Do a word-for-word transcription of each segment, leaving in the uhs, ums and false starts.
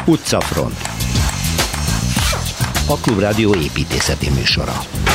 Utcafront, a Klubrádió építészeti műsora.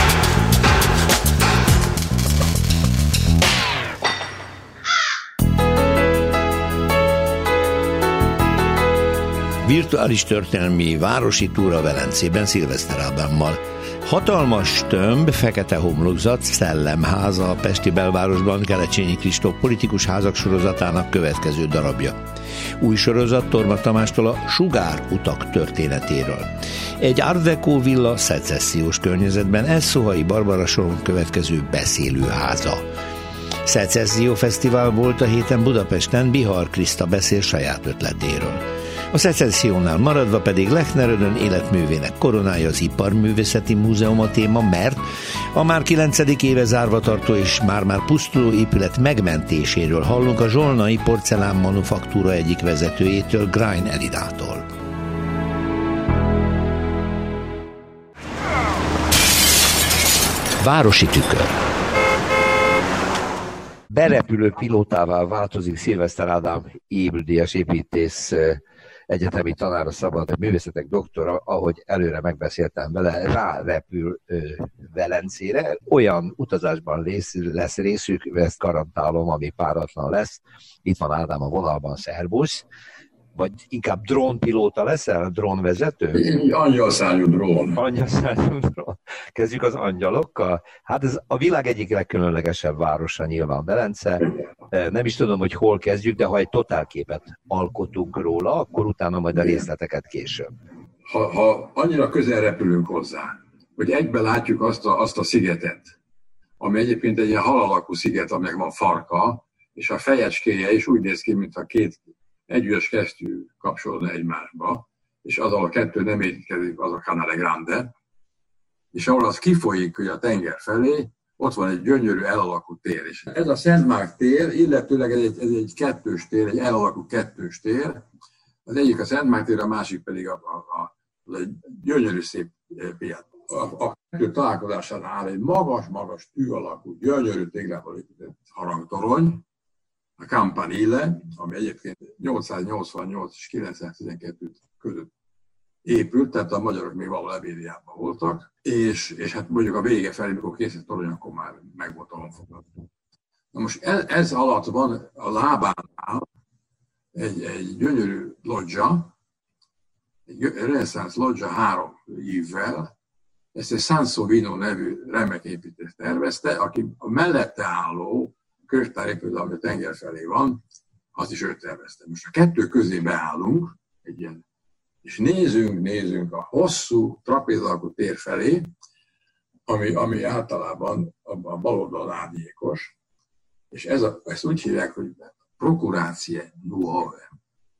Virtuális történelmi városi túra Velencében Szilveszter Ádámmal. Hatalmas tömb, fekete homlokzat, szellemháza a pesti belvárosban Kelecsényi Kristóf politikus házak sorozatának következő darabja. Új sorozat Torma Tamástól a sugárutak történetéről. Egy Art Deco villa szecessziós környezetben, ez Szohai Barbara soron következő beszélőháza. Szecesszió fesztivál volt a héten Budapesten, Bihar Kriszta beszél saját ötletéről. A szecessziónál maradva pedig Lechner Ödön életművének koronája az Iparművészeti Múzeum a téma, mert a már kilencedik éve zárva tartó és már-már pusztuló épület megmentéséről hallunk a zsolnai porcelán manufaktúra egyik vezetőjétől, Grein Elidától. Városi tükör. Berepülő pilótává változik Szilveszter Ádám Ébl-díjas építész, egyetemi tanára, szabad művészetek doktora, ahogy előre megbeszéltem vele, rárepül Velencére. Olyan utazásban lesz, lesz részük, ezt garantálom, ami páratlan lesz. Itt van Ádám a vonalban, szervusz. Vagy inkább drónpilóta leszel, drónvezető? Angyalszárnyú drón. Angyalszárnyú drón. Kezdjük az angyalokkal. Hát ez a világ egyik legkülönlegesebb városa nyilván Velence. Nem is tudom, hogy hol kezdjük, de ha egy totálképet alkotunk róla, akkor utána majd a részleteket később. Ha, ha annyira közel repülünk hozzá, hogy egyben látjuk azt a, azt a szigetet, ami egyébként egy ilyen hal alakú sziget, aminek van farka, és a fejecskéje is úgy néz ki, mint a két együttes kesztyű kapcsolódna egymásba, és az, a kettő nem érkezik, az a Canale Grande, és ahol az kifolyik ugye a tenger felé, ott van egy gyönyörű elalakú tér. És ez a Szent Márk tér, illetőleg ez egy, ez egy kettős tér, egy elalakú kettős tér. Az egyik a Szent Márk tér, a másik pedig a, a, a, a gyönyörű szép piac. A, a kettő találkozásán áll egy magas-magas tű alakú, gyönyörű téglából épített harangtorony, a Campanile, ami egyébként nyolcszáznyolcvannyolc és kilencszáztizenkettő között épült, tehát a magyarok még valahol Ebédiában voltak, és, és hát mondjuk a vége felé, mikor készült torony, akkor már meg volt a honfoglaló. Na most ez, ez alatt van a lábánál egy, egy gyönyörű loggia, egy reneszánsz loggia három ívvel, ezt egy Sansovino nevű remek építész tervezte, aki a mellette álló könyvtárépület, ami a tenger felé van, azt is ő tervezte. Most a kettő közé beállunk, egy ilyen, és nézünk, nézünk a hosszú trapézalakú tér felé, ami, ami általában a, a bal oldalon árnyékos, és ez a, ezt úgy hívják, hogy prokurácie nuove.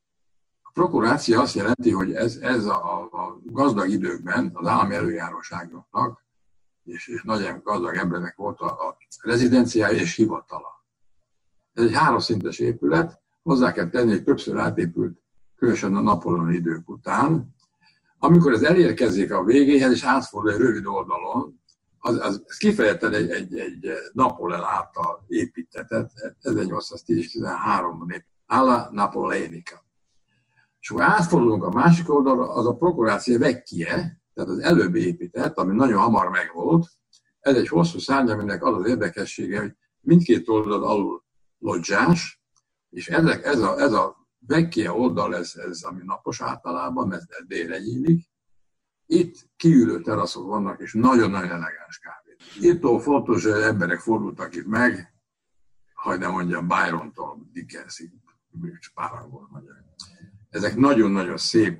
A prokurácia azt jelenti, hogy ez, ez a, a gazdag időkben az állami előjáróságoknak, és, és nagyon gazdag embernek volt a, a rezidenciája és hivatala. Ez egy háromszintes épület, hozzá kell tenni, hogy többször átépült, különösen a Napóleon idők után. Amikor ez elérkezik a végéhez, és átfordul egy rövid oldalon, az, az kifejezetten egy, egy, egy Napóleon által építetett, ezernyolcszáztíz-tizenháromban épített, Alla Napoleonica. És akkor átfordulunk a másik oldalra, az a prokuráció vecchie, tehát az előbbi épített, ami nagyon hamar megvolt. Ez egy hosszú szárny, aminek az az érdekessége, hogy mindkét oldal alul loggiás, és ezek, ez a, ez a vecchia oldal, ez, ez ami napos általában, ez délre nyílik. Itt kiülő teraszok vannak, és nagyon-nagyon elegáns kávé. Itt fontos, hogy emberek fordultak itt meg, hogy nem mondjam, Byrontól Dickensig, párangol magyar. Ezek nagyon-nagyon szép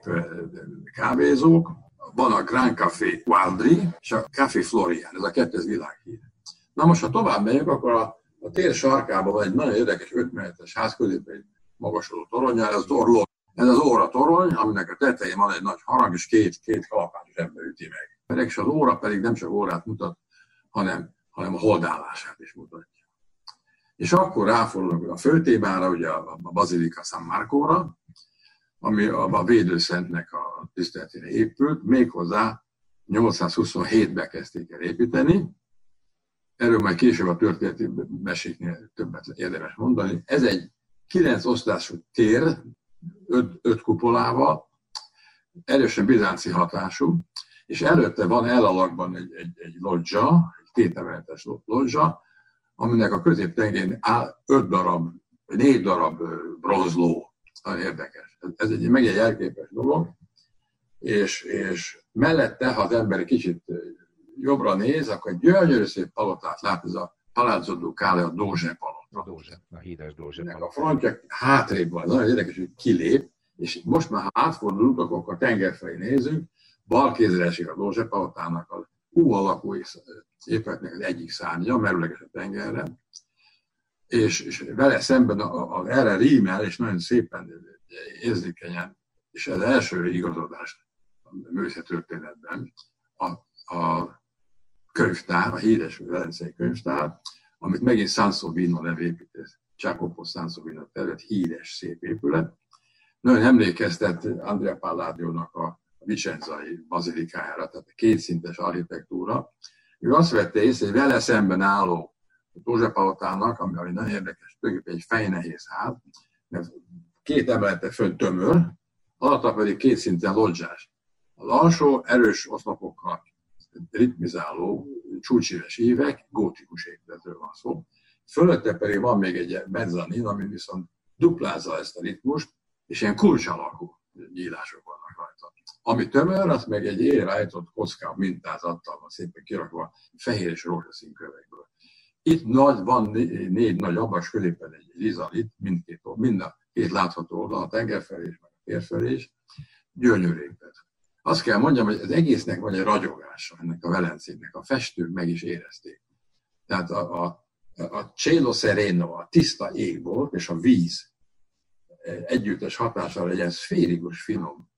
kávézók. Van a Grand Café Waldry és a Café Florian, ez a kettő világhír. Na most, ha tovább megyünk, akkor a, a tér sarkában van egy nagyon érdekes ötmenetes ház, középen egy magasoló toronyjal, ez az Orló. Ez az óra torony, aminek a tetején van egy nagy harang, és két, két kalapátos ember üti meg. És az óra pedig nem csak órát mutat, hanem, hanem a holdállását is mutatja. És akkor ráfordulunk a főtémára, ugye a, a Bazilika San Marcóra, ami a védőszentnek a tiszteletére épült, méghozzá nyolcszázhuszonhétben kezdték el építeni. Erről majd később a történeti meséknél többet érdemes mondani. Ez egy kilenc osztású tér, öt, öt kupolával, erősen bizánci hatású, és előtte van elalakban egy, egy, egy lodzsa, egy kétemeletes lodzsa, aminek a középtengén áll öt darab, négy darab bronzló. Nagyon érdekes. Ez egy meg egy elképes dolog, és, és mellette, ha az ember kicsit jobbra néz, akkor egy gyönyörű szép palotát lát, ez a Palazzo Ducale, a Doge palota. A Doge, a híres Doge palota. A frontja hátrébb van, nagyon érdekes, hogy kilép, és most már ha átfordulunk, akkor a tenger felé nézünk, bal kézre esik a Doge palotának, az U alakú épületnek az egyik szárnya, merőleges a tengerre, és, és vele szemben az erre rímel, és nagyon szépen érzékenyen, és ez első igazodás a művészettörténetben, a, a könyvtár, a híres velencei könyvtár, amit megint Sansovino nevépítés, Jacopo Sansovino terület, híres szép épület. Nagyon emlékeztet Andrea Palladiónak a vicenzai bazilikájára, tehát a kétszintes architektúra. Ő azt vette észre, hogy vele szemben álló Doge palotának, ami, ami nagyon érdekes, tulajdonképpen egy fejnehéz ház, mert két emelete fönn tömör, alatta pedig két szinten lodzsás. Az alsó erős oszlopokkal ritmizáló, csúcséves évek, gótikus épületről van szó. Fölötte pedig van még egy mezzanin, ami viszont duplázza ezt a ritmust, és ilyen kulcs alakú nyílások vannak rajta. Ami tömör, az meg egy élrájtott kocka mintázattal van szépen kirakva fehér és rózsaszín kövekből. Itt nagy, van négy, négy nagy ablak, középen egy rizalit, mindkét, mind a két látható oldal, a tenger felé és a tér felé is, gyönyörű épület. Azt kell mondjam, hogy az egésznek van egy ragyogása, ennek a Velencének, a festők meg is érezték. Tehát a, a, a cielo sereno, a tiszta égbolt és a víz együttes hatással egy ilyen szférikus, finom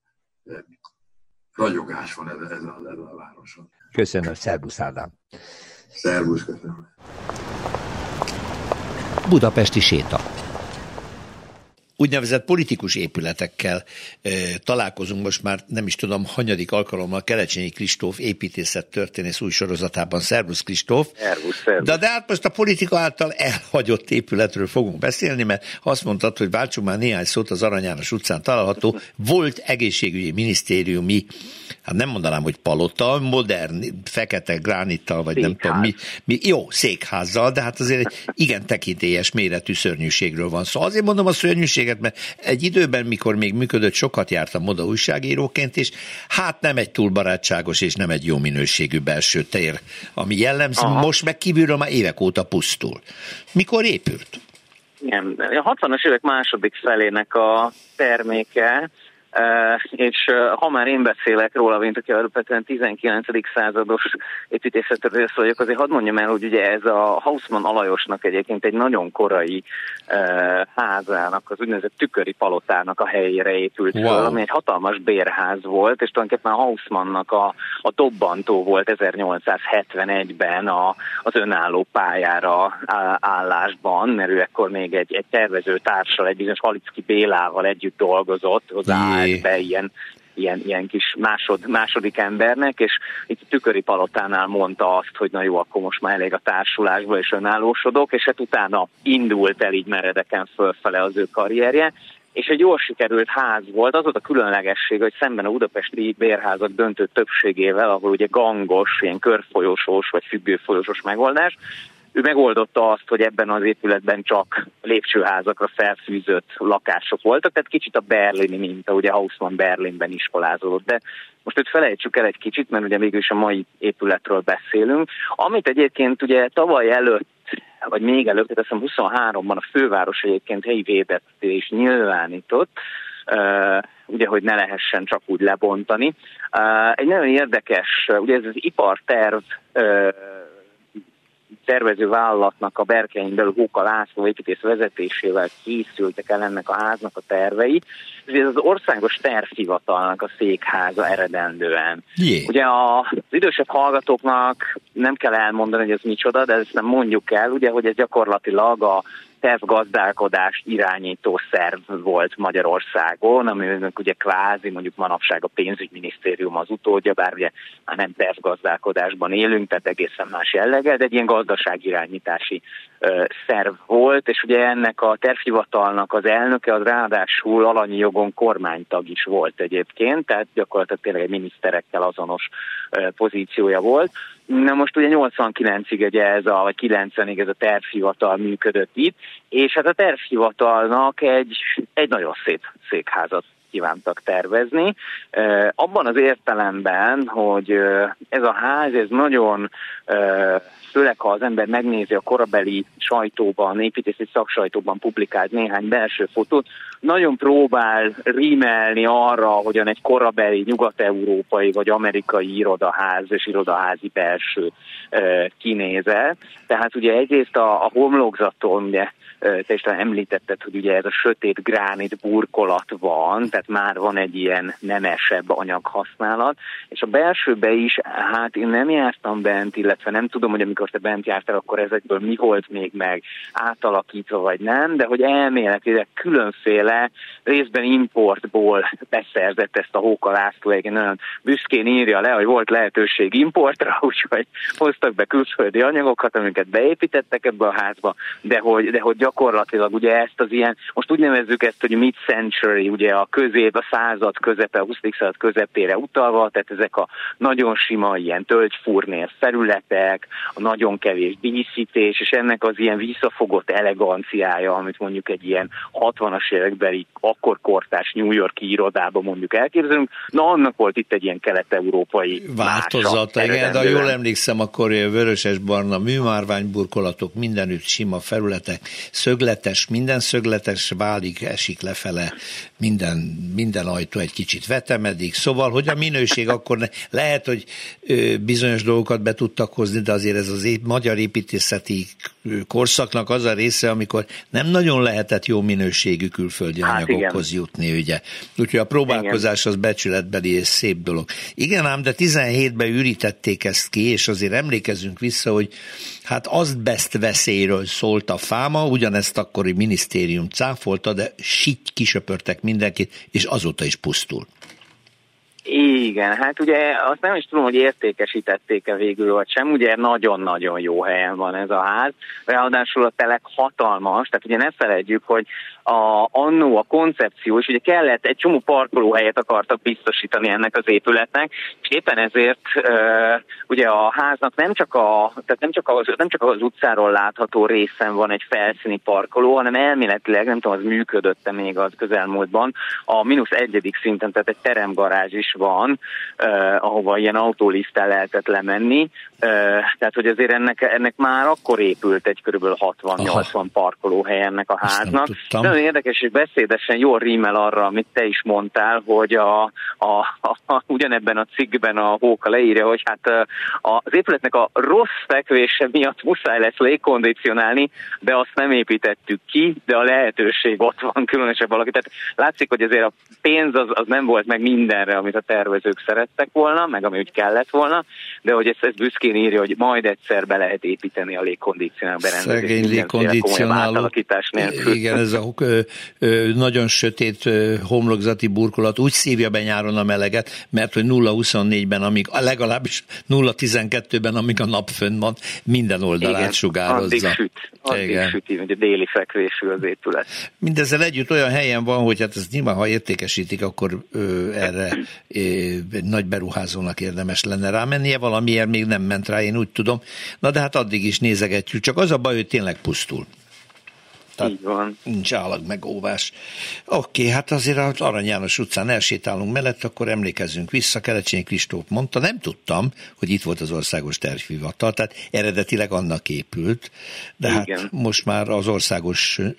ragyogás van ez, ez, a, ez a városon. Köszönöm, szervusz Ádám. Szervusz, köszönöm. Budapesti séta. Úgynevezett politikus épületekkel e, találkozunk most már, nem is tudom, hanyadik alkalommal Kelecsényi Kristóf építészettörténész új sorozatában. Szervusz Kristóf! Szervusz, szervusz. De, de hát most a politika által elhagyott épületről fogunk beszélni, mert azt mondtad, hogy váltsunk már néhány szót az Arany János utcán található volt egészségügyi minisztériumi, hát nem mondanám, hogy palota, modern, fekete gránittal, vagy székház. Nem tudom mi, mi. Jó, székházzal, de hát azért egy igen tekintélyes méretű szörnyűségről van szó. Szóval azért mondom a szörnyűséget, mert egy időben, mikor még működött, sokat jártam oda újságíróként, és hát nem egy túl barátságos és nem egy jó minőségű belső tér, ami jellemző, aha. Most meg kívülről már évek óta pusztul. Mikor épült? Igen, a hatvanas évek második felének a terméke, Uh, és uh, ha már én beszélek róla, mint aki alapvetően tizenkilencedik százados építészetről vagyok, azért hadd mondjam el, hogy ugye ez a Hausmann Alajosnak egyébként egy nagyon korai uh, házának, az úgynevezett tüköri palotának a helyére épült wow. föl, ami egy hatalmas bérház volt, és tulajdonképpen a Hausmannnak a, a dobbantó volt ezernyolcszázhetvenegyben a, az önálló pályára állásban, mert ő ekkor még egy, egy tervező társal, egy bizonyos Halicki Bélával együtt dolgozott, hozzá be ilyen, ilyen, ilyen kis másod, második embernek, és itt a tüköri palotánál mondta azt, hogy na jó, akkor most már elég a társulásból, és önállósodok, és hát utána indult el így meredeken fölfele az ő karrierje, és egy jól sikerült ház volt. Az volt a különlegesség, hogy szemben a budapesti bérházak döntő többségével, ahol ugye gangos, ilyen körfolyosós vagy függőfolyosós megoldás, ő megoldotta azt, hogy ebben az épületben csak lépcsőházakra felfűzött lakások voltak, tehát kicsit a berlini minta, ugye Hausmann Berlinben iskolázódott, de most őt felejtsük el egy kicsit, mert ugye mégis a mai épületről beszélünk, amit egyébként ugye tavaly előtt, vagy még előtt, tehát azt hiszem huszonháromban a főváros egyébként helyi védetés nyilvánított, Uh, ugye, hogy ne lehessen csak úgy lebontani. Uh, egy nagyon érdekes, ugye ez az iparterv uh, tervező vállalatnak a berkein belül Hóka László építész vezetésével készültek el ennek a háznak a tervei. Ez az országos tervhivatalnak a székháza eredendően. Jé. Ugye az idősebb hallgatóknak nem kell elmondani, hogy ez micsoda, de ezt nem mondjuk el, ugye, hogy ez gyakorlatilag a tervgazdálkodást irányító szerv volt Magyarországon, aminek ugye kvázi mondjuk manapság a pénzügyminisztérium az utódja, bár ugye már nem tervgazdálkodásban élünk, tehát egészen más jelleggel, de egy ilyen gazdaságirányítási ö, szerv volt, és ugye ennek a tervhivatalnak az elnöke az ráadásul alanyi jogon kormánytag is volt egyébként, tehát gyakorlatilag tényleg egy miniszterekkel azonos ö, pozíciója volt. Na most ugye nyolcvankilencig ugye ez a, vagy kilencvenig ez a tervhivatal működött itt, és hát a tervhivatalnak egy, egy nagyon szép székházat kívántak tervezni. Abban az értelemben, hogy ez a ház, ez nagyon, főleg ha az ember megnézi a korabeli sajtóban, építési szaksajtóban publikált néhány belső fotót, nagyon próbál rímelni arra, hogyan egy korabeli nyugat-európai vagy amerikai irodaház és irodaházi belső kinézett. Tehát ugye egyrészt a, a homlokzaton, ugye, te is említetted, hogy ugye ez a sötét gránit burkolat van, tehát már van egy ilyen nemesebb anyaghasználat, és a belsőbe is, hát én nem jártam bent, illetve nem tudom, hogy amikor te bent jártál, akkor ezekből mi volt még meg átalakítva, vagy nem, de hogy elméletileg különféle részben importból beszerzett ezt a Hóka László, egyébként nagyon büszkén írja le, hogy volt lehetőség importra, úgyhogy hoztak be külföldi anyagokat, amiket beépítettek ebbe a házba, de hogy, de hogy gyakorlatilag ugye ezt az ilyen, most úgy nevezzük ezt, hogy mid-century, ugye a közép, a század közepe, a huszadik század közepére utalva, tehát ezek a nagyon sima ilyen tölgyfurnér felületek, a nagyon kevés díszítés, és ennek az ilyen visszafogott eleganciája, amit mondjuk egy ilyen hatvanas évekbeli akkor kortárs New York-i irodában mondjuk elképzelünk, na annak volt itt egy ilyen kelet-európai változata, igen, de jól emlékszem, akkor vöröses-barna műmárványburkolatok, mindenütt sima felületek, szögletes, minden szögletes válik, esik lefele, minden, minden ajtó egy kicsit vetemedik, szóval, hogy a minőség akkor ne, lehet, hogy bizonyos dolgokat be tudtak hozni, de azért ez az é- magyar építészeti korszaknak az a része, amikor nem nagyon lehetett jó minőségű külföldi hát anyagokhoz igen. jutni, ugye. Úgyhogy a próbálkozás igen. az becsületbeli és szép dolog. Igen ám, de tizenhétben ürítették ezt ki, és azért emlékezzünk vissza, hogy hát azbest veszélyről szólt a fáma, ugyanezt akkori minisztérium cáfolta, de sitty kisöpörtek mindenkit, és azóta is pusztul. Igen, hát ugye azt nem is tudom, hogy értékesítették-e végül, vagy sem, ugye nagyon-nagyon jó helyen van ez a ház, ráadásul a telek hatalmas, tehát ugye ne felejtjük, hogy a, annó a koncepció, és ugye kellett, egy csomó parkolóhelyet akartak biztosítani ennek az épületnek, és éppen ezért uh, ugye a háznak nem csak, a, tehát nem, csak az, nem csak az utcáról látható részen van egy felszíni parkoló, hanem elméletileg, nem tudom, az működött-e még az közelmúltban, a mínusz egyedik szinten, tehát egy teremgarázs is van, uh, ahova ilyen autóliszttel lehetett lemenni, uh, tehát hogy azért ennek, ennek már akkor épült egy körülbelül hatvan-nyolcvan parkolóhely ennek a háznak. Nagyon érdekes és beszédesen jól rímel arra, amit te is mondtál, hogy a, a, a, a, ugyanebben a cikkben a Hóka leírja, hogy hát a, az épületnek a rossz fekvése miatt muszáj lesz légkondicionálni, de azt nem építettük ki, de a lehetőség ott van, különösebb valaki. Tehát látszik, hogy azért a pénz az, az nem volt meg mindenre, amit a tervezők szerettek volna, meg ami úgy kellett volna, de hogy ezt, ezt büszkén írja, hogy majd egyszer be lehet építeni a légkondicionáló berendezést. Szegény légkondicionáló. Igen, ez a ö, ö, nagyon sötét ö, homlokzati burkolat úgy szívja be nyáron a meleget, mert hogy nulla huszonnégyben, amíg, legalábbis nulla tizenkettőben, amíg a nap fönn van, minden oldalát igen, sugározza. Addig süt, addig süti, hogy a déli fekvésű az épület. Mindezzel együtt olyan helyen van, hogy hát ezt nyilván, ha értékesítik, akkor ö, erre ö, egy nagy beruházónak érdemes lenne rámennie, valamiért még nem ment rá, én úgy tudom. Na de hát addig is nézegetjük, csak az a baj, hogy tényleg pusztul. Tehát így van. Nincs állag megóvás. Oké, hát azért az Arany János utcán elsétálunk mellett, akkor emlékezzünk vissza, Kelecsényi Kristóf mondta, nem tudtam, hogy itt volt az Országos Tervhivatal, tehát eredetileg annak épült, de igen. Hát most már az országos ö,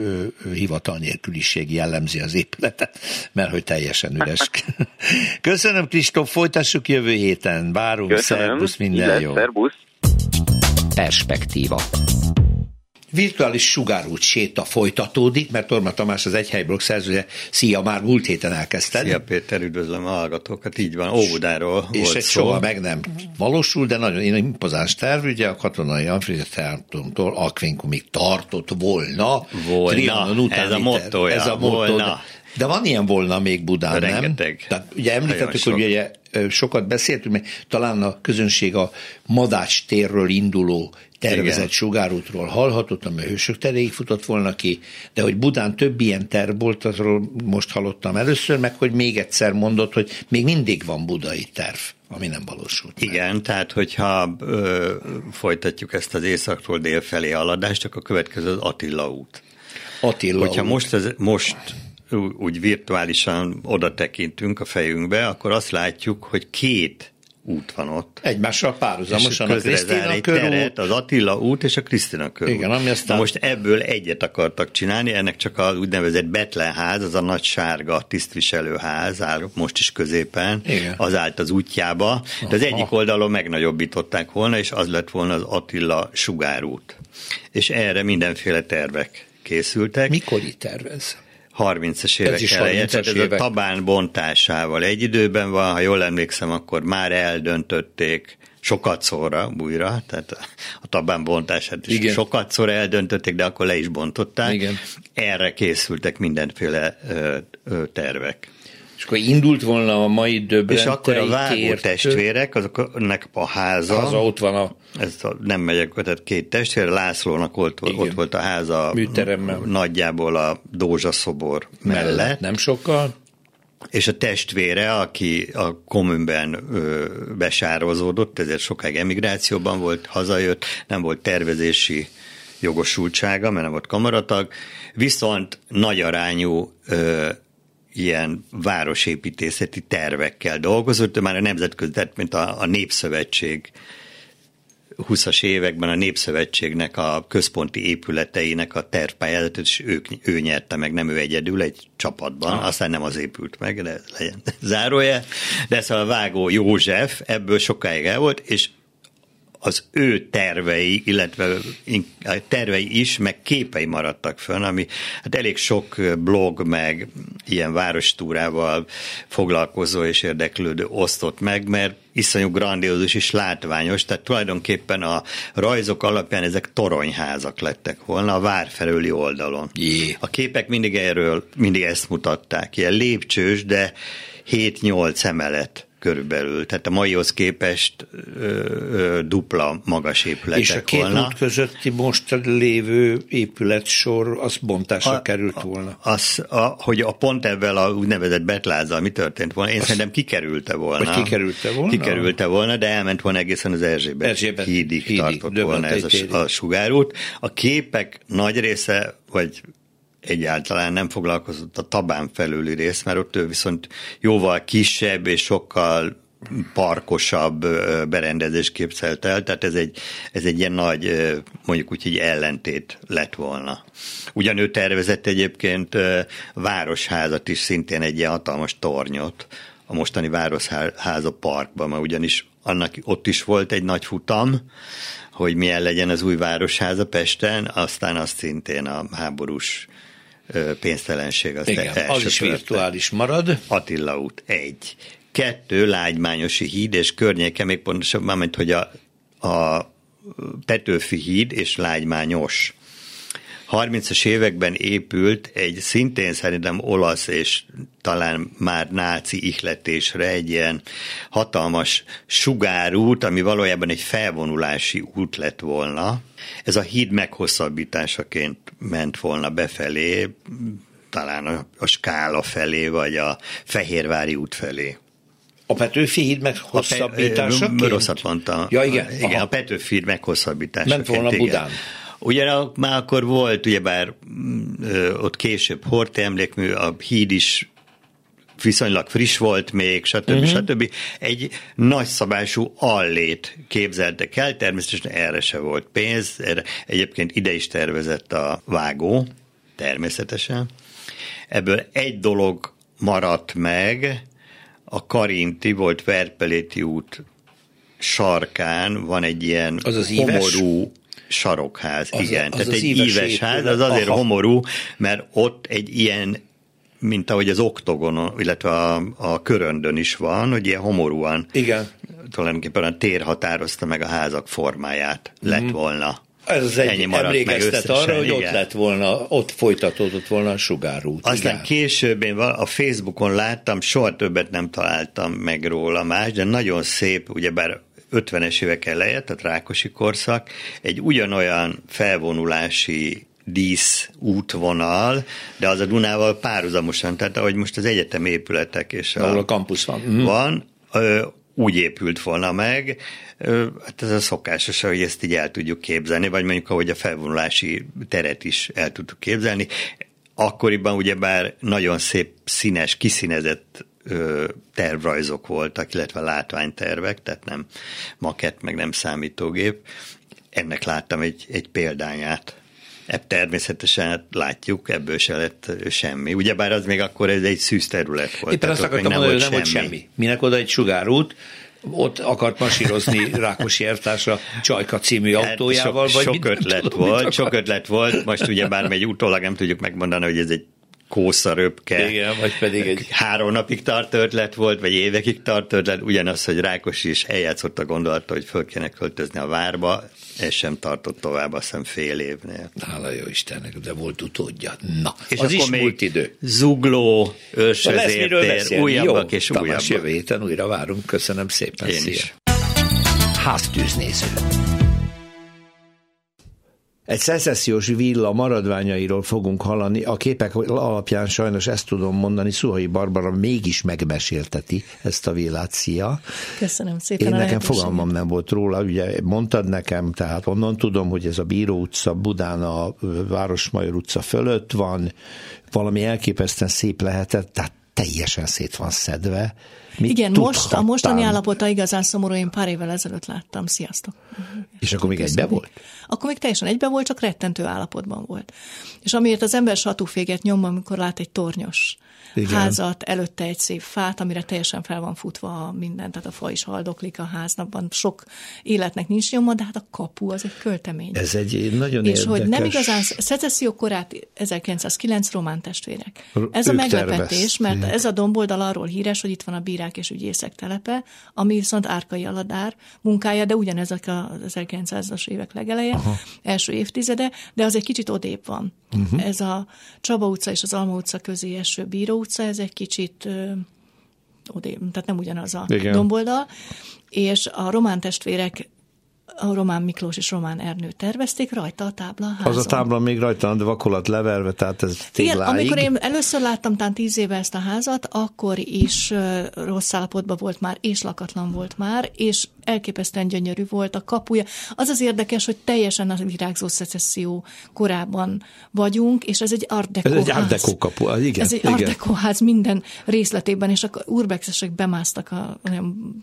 ö, hivatal nélküliség jellemzi az épületet, mert hogy teljesen üres. Köszönöm, Kristóf, folytassuk jövő héten. Várunk, szervusz, minden jó. Szervusz. Perspektíva. virtuális sugárút séta folytatódik, mert Torma Tamás az Egy Hely-blog szerzője. Szia, már múlt héten elkezdted. Szia Péter, üdvözlöm a hallgatókat, így van, Óbudáról és volt egy szó. soha meg nem valósul, de nagyon impozáns terv, ugye a katonai amfiteátrumtól Aquincumig tartott volna. Volna, ez a mottoja, ez a motto, volna. De van ilyen volna még Budán, rengeteg. Nem? Tehát ugye említettük, hogy ugye sokat beszéltünk, mert talán a közönség a Madács térről induló tervezett Igen. sugárútról hallhatott, ami a Hősök teréig futott volna ki, de hogy Budán több ilyen terv volt, azról most hallottam először, meg hogy még egyszer mondott, hogy még mindig van budai terv, ami nem valósult meg. Igen, tehát hogyha ö, folytatjuk ezt az északról dél felé haladást, akkor a következő az Attila út. Attila hogyha út. most, ez, most úgy virtuálisan oda tekintünk a fejünkbe, akkor azt látjuk, hogy két út van ott. Egymással párhuzamosan a Krisztina körút, az Attila út és a Krisztina körút. Igen, ami aztán... Most ebből egyet akartak csinálni, ennek csak az úgynevezett Betlenház, az a nagy sárga tisztviselőház áll most is középen, Igen. az állt az útjába, de az egyik oldalon megnagyobbították volna, és az lett volna az Attila sugárút. És erre mindenféle tervek készültek. Mikor itt tervez? harmincas évek eleje, tehát ez a Tabán bontásával egy időben van, ha jól emlékszem, akkor már eldöntötték sokat szóra újra, tehát a Tabán bontását is Igen. sokat szóra eldöntötték, de akkor le is bontották. Igen. Erre készültek mindenféle ö, ö, tervek. És akkor indult volna a mai Döbrentei És akkor a Vágó tértől... testvérek, azoknak a háza, háza ott van a... Ez a, nem megyek, tehát két testvér, Lászlónak ott, ott volt a háza műteremmel. Nagyjából a Dózsa szobor mellett. mellett. Nem sokkal. És a testvére, aki a kommunben ö, besározódott, ezért sokáig emigrációban volt, hazajött, nem volt tervezési jogosultsága, mert nem volt kamaratag, viszont nagyarányú ö, ilyen városépítészeti tervekkel dolgozott, de már a nemzetközi, mint a, a Népszövetség húszas években a Népszövetségnek a központi épületeinek a tervpályázatot, és ő, ő nyerte meg, nem ő egyedül, egy csapatban, aztán nem az épült meg, de legyen zárója, de szóval a Vágó József ebből sokáig el volt, és az ő tervei, illetve tervei is, meg képei maradtak fönn, ami hát elég sok blog, meg ilyen várostúrával foglalkozó és érdeklődő osztott meg, mert iszonyú grandiózus és látványos, tehát tulajdonképpen a rajzok alapján ezek toronyházak lettek volna a várfelőli oldalon. Jé. A képek mindig erről, mindig ezt mutatták, ilyen lépcsős, de hét-nyolc emelet körülbelül, tehát a maihoz képest ö, ö, dupla magas épületek és a két volna. út közötti most lévő épületsor, az bontásra a, került volna. Az, a, hogy a pont ebben a úgynevezett betlázzal mi történt volna, én azt szerintem kikerülte volna. Vagy kikerülte volna? Kikerülte volna, de elment volna egészen az Erzsébet, Erzsébet hídig, hídig tartott volna ez a, a sugárút. A képek nagy része, vagy egyáltalán nem foglalkozott a Tabán felüli rész, mert ott ő viszont jóval kisebb és sokkal parkosabb berendezést képzelt el, tehát ez egy, ez egy ilyen nagy, mondjuk úgy, hogy ellentét lett volna. Ugyan ő tervezett egyébként városházat is, szintén egy ilyen hatalmas tornyot a mostani Városháza parkban, mert ugyanis annak ott is volt egy nagy futam, hogy milyen legyen az új Városháza Pesten, aztán azt szintén a háborús pénztelenség. Az Igen, az is virtuális marad. Attila út, egy. Kettő, Lágymányosi híd, és környéke még pontosabban, mint hogy a, a Petőfi híd és Lágymányos. harmincas években épült egy szintén szerintem olasz és talán már náci ihletésre egy ilyen hatalmas sugárút, ami valójában egy felvonulási út lett volna. Ez a híd meghosszabbításaként ment volna befelé, talán a, a Skála felé, vagy a Fehérvári út felé. A Petőfi híd meghosszabbításaként? Pe, rosszat mondtam. Ja, igen. Igen, a Petőfi híd meghosszabbításaként. Ment volna Budán. Ugye már akkor volt, ugyebár ö, ott később Horthy emlékmű, a híd is viszonylag friss volt még, stb. Uh-huh. stb. Egy nagyszabású allét képzeltek el, természetesen erre se volt pénz, erre egyébként ide is tervezett a Vágó, természetesen. Ebből egy dolog maradt meg, a Karinti, volt Verpeléti út sarkán, van egy ilyen az az homorú, sarokház, az, igen. Az Tehát az egy íves ház, az azért aha. homorú, mert ott egy ilyen, mint ahogy az oktogonon, illetve a, a köröndön is van, hogy ilyen homorúan igen. tulajdonképpen a tér határozta meg a házak formáját mm. lett volna. Ez az egy emlékeztet arra, hogy igen. ott lett volna, ott folytatódott volna a sugárút. Aztán igen. később én a Facebookon láttam, soha többet nem találtam meg róla más, de nagyon szép, ugyebár ötvenes évek elején, tehát Rákosi korszak, egy ugyanolyan felvonulási dísz útvonal, de az a Dunával párhuzamosan, tehát ahogy most az egyetem épületek és a, ahol a kampusz van, van ö, úgy épült volna meg, ö, hát ez a szokásos, hogy ezt így el tudjuk képzelni, vagy mondjuk ahogy a felvonulási teret is el tudtuk képzelni. Akkoriban ugyebár nagyon szép színes, kiszínezett ö, tervrajzok voltak, illetve látványtervek, tehát nem makett, meg nem számítógép. Ennek láttam egy, egy példányát. Ebb természetesen látjuk, ebből se lett semmi. Ugyebár az még akkor ez egy szűz terület volt. Éppen azt akartam mondani, hogy nem volt semmi. Minek oda egy sugárút, ott akart masírozni Rákosi elvtársa Csajka című autójával. Hát sok, vagy sok ötlet tudom, volt, sok ötlet volt. Most ugye bár még utólag nem tudjuk megmondani, hogy ez egy kószaröpke. Igen, vagy pedig egy... Három napig tart ötlet volt, vagy évekig tart ötlet. Ugyanaz, hogy Rákosi is eljátszott a gondolata, hogy föl kéne költözni a várba. Ez sem tartott tovább, azt hiszem fél évnél. Hála jó Istennek, de volt utódja. Na, és az is múlt idő. Zugló, Őrsvezértér, újabbak jó, és újabbak. Tamás, jövő héten újra várunk. Köszönöm szépen. Én Szia. is. Háztűznéző. Egy szecessziós villa maradványairól fogunk hallani. A képek alapján sajnos ezt tudom mondani, Szuhai Barbara mégis megmesélteti ezt a villát. Szia! Köszönöm szépen. Én nekem fogalmam nem volt róla, ugye mondtad nekem, tehát onnan tudom, hogy ez a Bíró utca Budán a Városmajor utca fölött van, valami elképesztően szép lehetett, tehát teljesen szét van szedve. Mit igen, tudhattam? most a mostani állapota igazán szomorú, én pár évvel ezelőtt láttam. Sziasztok! És akkor még egybe volt? Akkor még teljesen egybe volt, csak rettentő állapotban volt. És amiért az ember satúféget nyom, amikor lát egy tornyos igen. házat, előtte egy szép fát, amire teljesen fel van futva minden, tehát a fa is haldoklik a háznak, sok életnek nincs nyoma, de hát a kapu az egy költemény. Ez egy nagyon és érdekes. hogy nem igazán, szecesszió korát ezerkilencszázkilenc román testvérek. Ez ők a meglepetés, mert tervezték. ez a domboldal arról híres, hogy itt van a bírák és ügyészek telepe, ami viszont Árkai Aladár munkája, de ugyanezek az ezerkilencszázas évek legeleje, aha. első évtizede, de az egy kicsit odébb van. Uh-huh. Ez a Csaba utca és az Alma utca közé eső Bíró utca, ez egy kicsit ö, odébb, tehát nem ugyanaz a igen. domboldal, és a román testvérek a Román Miklós és Román Ernő tervezték, rajta a tábla a házon. Az a tábla még rajta, de vakolat leverve, tehát ez tégláig. Igen, amikor én először láttam tán tíz éve ezt a házat, akkor is uh, rossz állapotban volt már, és lakatlan volt már, és elképesztően gyönyörű volt a kapuja. Az az érdekes, hogy teljesen a virágzó szecesszió korában vagyunk, és ez egy art deco Ez egy ház. art deco kapu, igen. Ez egy igen. art deco ház minden részletében, és a urbexesek bemásztak a... Olyan,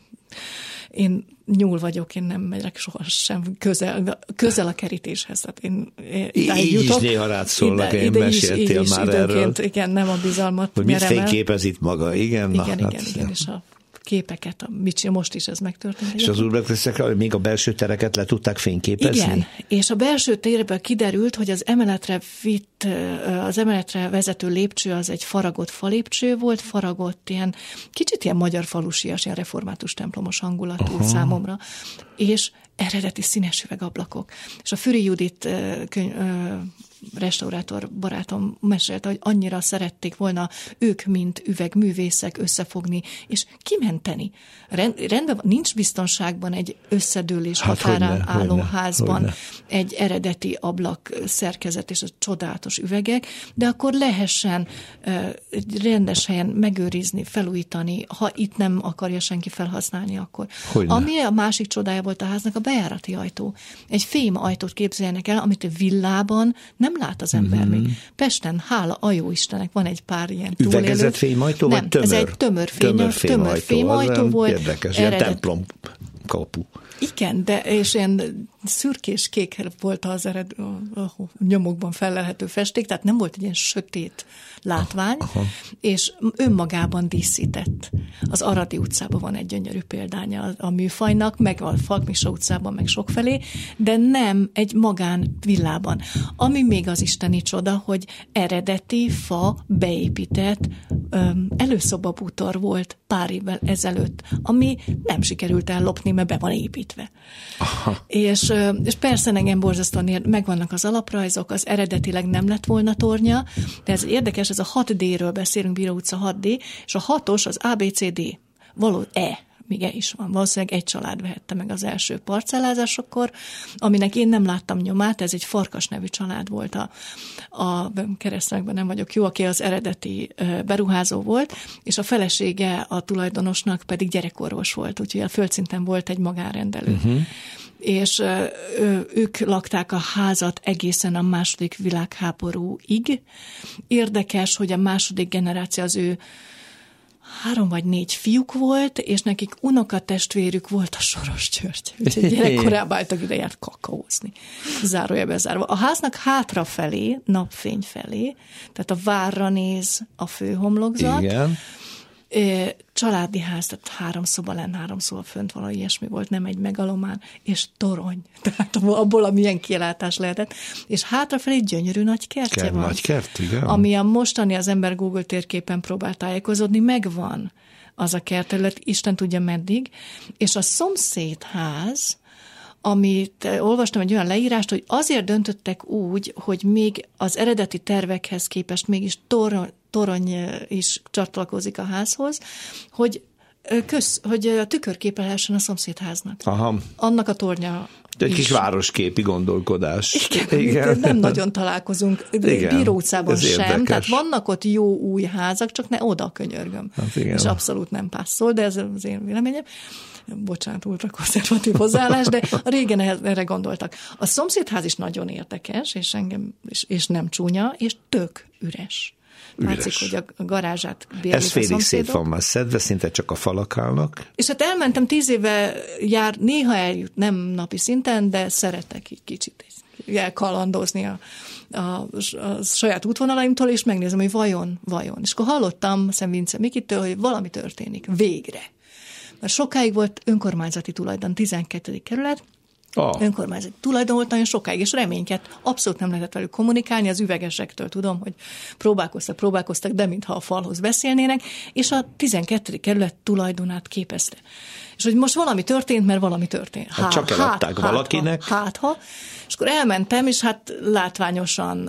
én nyúl vagyok, én nem megyek sohasem közel, közel a kerítéshez. Tehát én, én így jutok, is néha rád szólnak, én meséltél is, már erről. Igen, nem a bizalmat hogy mit fényképez itt maga, igen? Igen, na, igen, hát, igen, és a képeket, a, mit, most is ez megtörtént. És az urbexesek még a belső tereket le tudták fényképezni? Igen, és a belső térből kiderült, hogy az emeletre vitt, az emeletre vezető lépcső az egy faragott falépcső volt, faragott ilyen, kicsit ilyen magyar falusias, ilyen református templomos hangulatú aha. számomra, és eredeti színes üvegablakok. És a Füri Judit könyv, restaurátor barátom mesélte, hogy annyira szerették volna ők, mint üvegművészek összefogni, és kimenteni. Rend, rendben van, nincs biztonságban egy összedőlés hát határán hogyne, álló hogyne, házban hogyne. Egy eredeti ablak szerkezet és a csodálatos üvegek, de akkor lehessen uh, egy rendes helyen megőrizni, felújítani, ha itt nem akarja senki felhasználni, akkor. Hogyne. Ami a másik csodája volt a háznak, a bejárati ajtó. Egy fém ajtót képzeljenek el, amit a villában nem lát az ember mm-hmm. még. Pesten, hála a jó Istennek, van egy pár ilyen túlélő. Üvegezett fémajtó, vagy tömör? Ez egy tömör, fény, tömör fémajtó, tömör fémajtó volt. Érdekes, ilyen templom kapu. Igen, de és ilyen szürkés kék volt az ered, a, a nyomokban fellelhető festék, tehát nem volt egy ilyen sötét látvány, aha, és önmagában díszített. Az Aradi utcában van egy gyönyörű példánya a, a műfajnak, meg a Falkmisa utcában, meg sokfelé, de nem egy magán villában. Ami még az isteni csoda, hogy eredeti fa beépített öm, előszobabútor volt pár évvel ezelőtt, ami nem sikerült ellopni, mert be van építve. És, és persze engem borzasztóan ér, megvannak az alaprajzok, az eredetileg nem lett volna tornya, de ez érdekes, ez a hat dé-ről beszélünk, Bíró utca hat dé, és a hatos az á bé cé dé, való E, még E is van. Valószínűleg egy család vehette meg az első parcellázásokkor, aminek én nem láttam nyomát, ez egy Farkas nevű család volt, a, a keresztnevekben nem vagyok jó, aki az eredeti beruházó volt, és a felesége a tulajdonosnak pedig gyerekorvos volt, úgyhogy a földszinten volt egy magánrendelő. Uh-huh. És ő, ők lakták a házat egészen a második világháborúig. Érdekes, hogy a második generáció az ő három vagy négy fiúk volt, és nekik unokatestvérük volt a Soros György. Úgyhogy gyerekkorában álltak ide járt kakaózni. Zárója bezárva. A háznak hátrafelé, napfény felé, tehát a várra néz a főhomlokzat. Igen. Családi ház, tehát három szoba lenne, három szoba fönt, valami ilyesmi volt, nem egy megalomán, és torony. Tehát abból a milyen kilátás lehetett. És hátrafelé gyönyörű nagy kertje Kert, van. Nagy kert, igen. Ami a mostani az ember Google térképen próbál tájékozódni, megvan az a kertterület, Isten tudja meddig, és a szomszédház, amit olvastam egy olyan leírást, hogy azért döntöttek úgy, hogy még az eredeti tervekhez képest mégis torony, torony is csatlakozik a házhoz, hogy, köz, hogy a tükörképe lehessen a szomszédháznak. Aha. Annak a tornya egy is. Kis városképi gondolkodás. Igen, igen. Nem nagyon találkozunk. Igen, Bíró utcában sem, érdekes. Tehát vannak ott jó új házak, csak ne oda könyörgöm. Hát és abszolút nem passzol, de ez az én véleményem. Bocsánat, ultrakonzervatív hozzáállás, de a régen erre gondoltak. A szomszédház is nagyon érdekes, és engem és, és nem csúnya, és tök üres. Látszik, hogy a garázsát bérlik a szomszédok. Ez félig szét van már szedve, szinte csak a falak állnak. És hát elmentem tíz éve, jár, néha eljut, nem napi szinten, de szeretek így kicsit elkalandozni a, a, a saját útvonalaimtól, és megnézem, hogy vajon, vajon. És akkor hallottam Szent Vince Mikitől, hogy valami történik. Végre. Mert sokáig volt önkormányzati tulajdon, tizenkettedik kerület, Oh. önkormányzati tulajdon volt nagyon sokáig, és reménykedt, abszolút nem lehetett velük kommunikálni, az üvegesektől tudom, hogy próbálkoztak, próbálkoztak, de mintha a falhoz beszélnének, és a tizenkettedik kerület tulajdonát képezte. És hogy most valami történt, mert valami történt. Hát, hát csak eladták hát, valakinek. Hát, hát ha. És akkor elmentem, és hát látványosan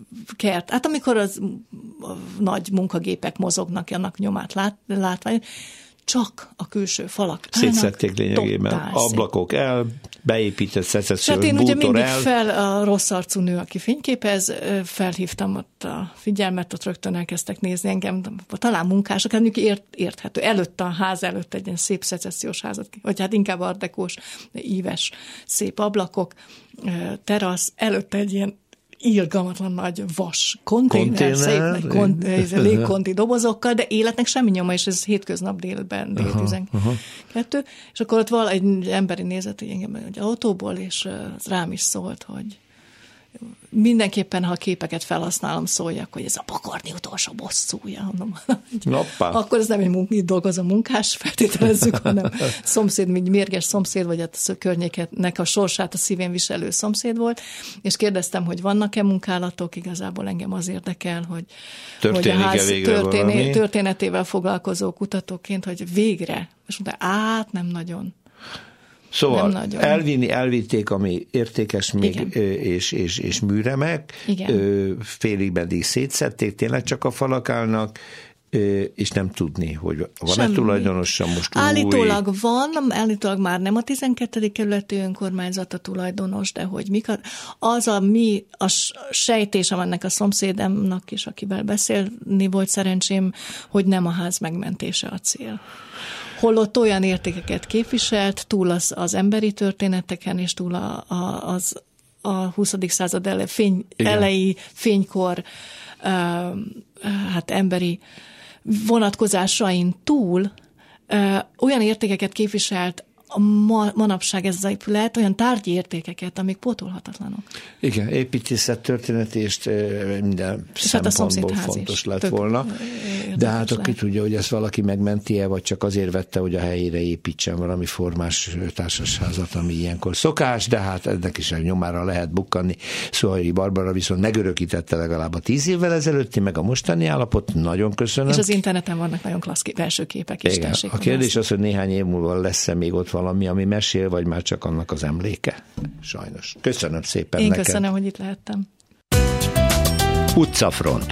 kert. Hát amikor az a nagy munkagépek mozognak, annak nyomát lát, látvány, csak a külső falak. Szétszedték lényegében. Ablakok el, beépített szecessziós bútor el. Hát én ugye mindig el. fel a rossz arcú nő, aki fényképez, felhívtam ott a figyelmet, ott rögtön elkezdtek nézni engem, talán munkások, hát mondjuk ért, érthető. Előtt a ház előtt egy ilyen szép szecessziós házat, vagy hát inkább ardekós, íves, szép ablakok, terasz, előtt egy ilyen irgalmatlan nagy vas konténer, szép kont, légkonti dobozokkal, de életnek semmi nyoma, és ez hétköznap délben, dél tizenkettő, és akkor ott val egy emberi nézet, engem egy autóból, és az rám is szólt, hogy mindenképpen, ha a képeket felhasználom, szóljak, hogy ez a Bakarni utolsó bosszúja. Akkor ez nem egy munk, itt dolgozó munkás, feltételezzük, hanem szomszéd, mint mérges szomszéd, vagy a környéknek a sorsát a szívén viselő szomszéd volt, és kérdeztem, hogy vannak-e munkálatok, igazából engem az érdekel, hogy, hogy a ház történé, történetével foglalkozó kutatóként, hogy végre, és mondta, át nem nagyon. Szóval elvinni, elvitték, ami értékes még, és, és, és műremek, igen. Félig meddig szétszedték, tényleg csak a falak állnak, és nem tudni, hogy van-e tulajdonosa most új. Állítólag van, állítólag már nem a tizenkettedik kerületi önkormányzat a tulajdonos, de hogy mik a, az a mi, a sejtésem ennek a szomszédemnak is, akivel beszélni volt szerencsém, hogy nem a ház megmentése a cél. Holott olyan értékeket képviselt, túl az, az emberi történeteken, és túl a, a, az, a huszadik század ele, fény, elejé fénykor uh, hát emberi vonatkozásain túl uh, olyan értékeket képviselt, a ma, manapság ez az épület olyan tárgyi értékeket, amik pótolhatatlanok. Igen, építészet történetést minden és szempontból hát fontos lett volna. De hát aki tudja, hogy ezt valaki megmenti-e, vagy csak azért vette, hogy a helyére építsen valami formás társasházat, ami ilyenkor szokás, de hát ennek is nyomára lehet bukkanni. Szohai Barbara viszont megörökítette legalább a tíz évvel ezelőtti, meg a mostani állapot. Nagyon köszönöm. És az interneten vannak nagyon klassz belső képek is. Igen. A kérdés az, hogy néhány év múlva lesz-e még ott valami, ami mesél, vagy már csak annak az emléke? Sajnos. Köszönöm szépen Én neked. köszönöm, hogy itt lehettem. Utcafront.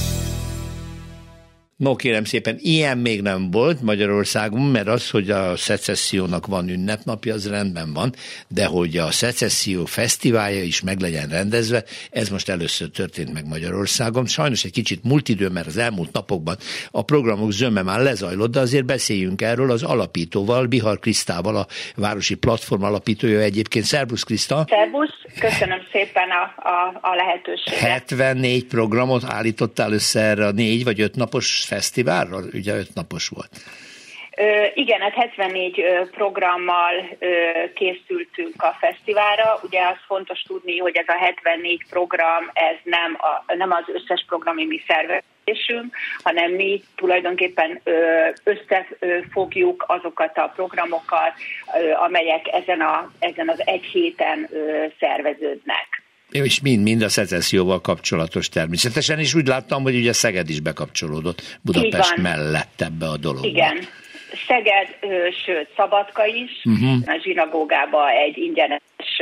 No, kérem szépen, ilyen még nem volt Magyarországon, mert az, hogy a szecessziónak van ünnepnapja, az rendben van, de hogy a szecesszió fesztiválja is meg legyen rendezve, ez most először történt meg Magyarországon. Sajnos egy kicsit múlt idő, mert az elmúlt napokban a programok zöme már lezajlott, de azért beszéljünk erről az alapítóval, Bihar Krisztával, a Városi Platform alapítója egyébként. Szervusz, Kriszta! Szervusz, köszönöm szépen a, a, a lehetőséget. hetvennégy programot állítottál össze erre a négy vagy öt napos fesztiválról? Ugye öt napos volt. Ö, igen, hát hetvennégy programmal ö, készültünk a fesztiválra. Ugye az fontos tudni, hogy ez a hetvennégy program, ez nem, a, nem az összes program, ami mi szervezésünk, hanem mi tulajdonképpen ö, összefogjuk azokat a programokat, ö, amelyek ezen, a, ezen az egy héten ö, szerveződnek. És mind-mind a szecesszióval kapcsolatos természetesen, és úgy láttam, hogy ugye Szeged is bekapcsolódott Budapest mellett ebbe a dologba. Igen. Szeged, sőt Szabadka is, uh-huh. a zsinagógában egy ingyenes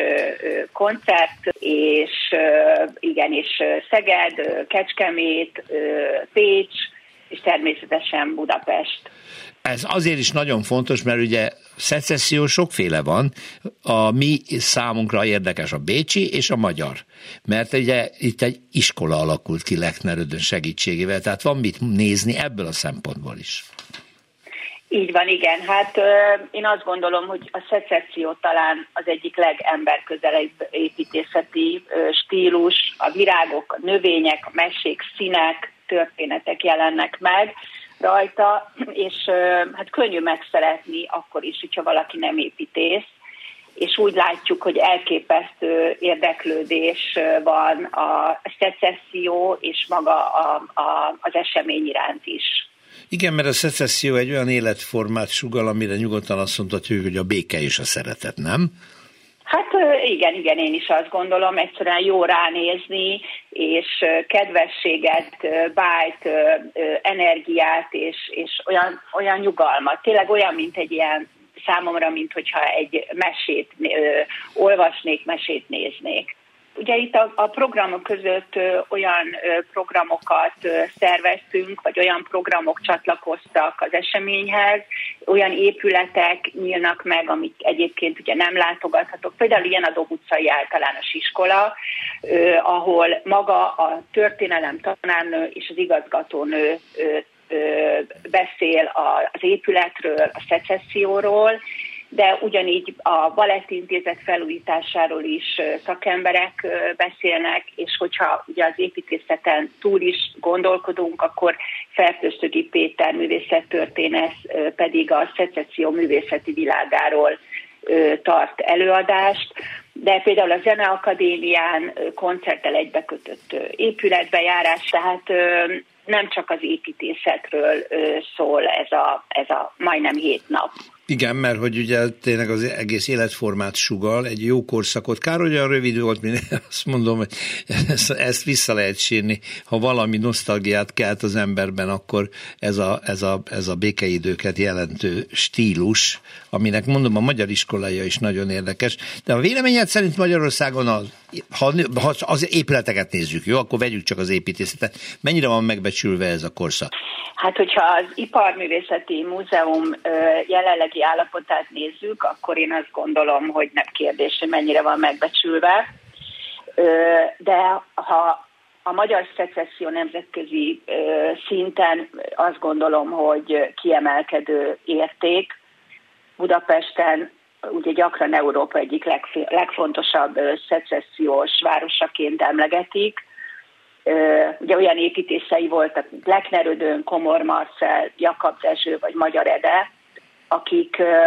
koncert, és igen, és Szeged, Kecskemét, Pécs, és természetesen Budapest. Ez azért is nagyon fontos, mert ugye szecesszió sokféle van, a mi számunkra érdekes a bécsi és a magyar, mert ugye itt egy iskola alakult ki Lechner-Ödön segítségével, tehát van mit nézni ebből a szempontból is. Így van, igen. Hát én azt gondolom, hogy a szecesszió talán az egyik legemberközelebb építészeti stílus, a virágok, a növények, a mesék, színek, történetek jelennek meg rajta, és hát könnyű megszeretni akkor is, hogyha valaki nem építész, és úgy látjuk, hogy elképesztő érdeklődés van a szecesszió és maga a, a, az esemény iránt is. Igen, mert a szecesszió egy olyan életformát sugall, amire nyugodtan azt mondhatjuk, hogy a béke és a szeretet, nem? Hát igen, igen, én is azt gondolom, egyszerűen jó ránézni, és kedvességet, bájt, energiát, és, és olyan, olyan nyugalmat. Tényleg olyan, mint egy ilyen számomra, mint hogyha egy mesét olvasnék, mesét néznék. Ugye itt a, a programok között ö, olyan ö, programokat ö, szerveztünk, vagy olyan programok csatlakoztak az eseményhez, olyan épületek nyílnak meg, amik egyébként ugye nem látogathatók. Például ilyen a Dob utcai általános iskola, ö, ahol maga a történelem tanárnő és az igazgatónő ö, ö, beszél a, az épületről, a szecesszióról, de ugyanígy a Balett Intézet felújításáról is szakemberek beszélnek, és hogyha ugye az építészeten túl is gondolkodunk, akkor Fertőszögi Péter művészettörténész pedig a szecesszió művészeti világáról tart előadást, de például a Zeneakadémián koncerttel egybekötött épületbejárás, tehát nem csak az építészetről szól ez a, ez a majdnem hét nap. Igen, mert hogy ugye tényleg az egész életformát sugal, egy jó korszakot. Kár, hogy olyan rövid volt, mint azt mondom, hogy ezt, ezt vissza lehet sírni. Ha valami nosztalgiát kelt az emberben, akkor ez a, ez a, ez a békeidőket jelentő stílus, aminek mondom, a magyar iskolája is nagyon érdekes. De a véleményed szerint Magyarországon, az, ha, ha az épületeket nézzük, jó, akkor vegyük csak az építészetet. Mennyire van megbecsülve ez a korszak? Hát, hogyha az Iparművészeti Múzeum jelenlegi állapotát nézzük, akkor én azt gondolom, hogy nem kérdés, hogy mennyire van megbecsülve. De ha a magyar szecesszió nemzetközi szinten azt gondolom, hogy kiemelkedő érték. Budapesten ugye gyakran Európa egyik legfontosabb szecessziós városaként emlegetik. Ugye olyan építészei voltak, mint Lechner-Ödön, Komor Marcell, Jakab Dezső vagy Magyar Ede, akik